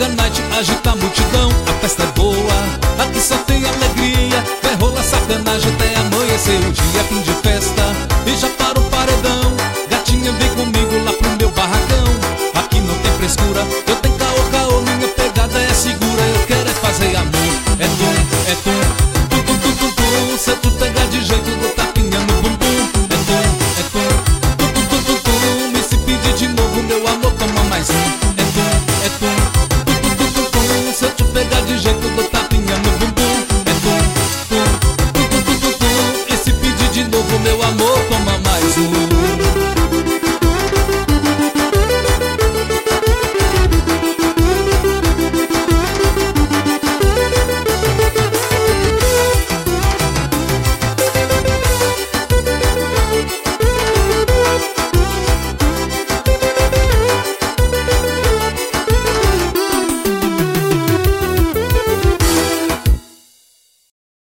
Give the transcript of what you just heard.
Mega Night agita a multidão, a festa é boa, aqui só tem alegria. Vai rolar sacanagem até amanhecer o dia, fim de festa, e já parou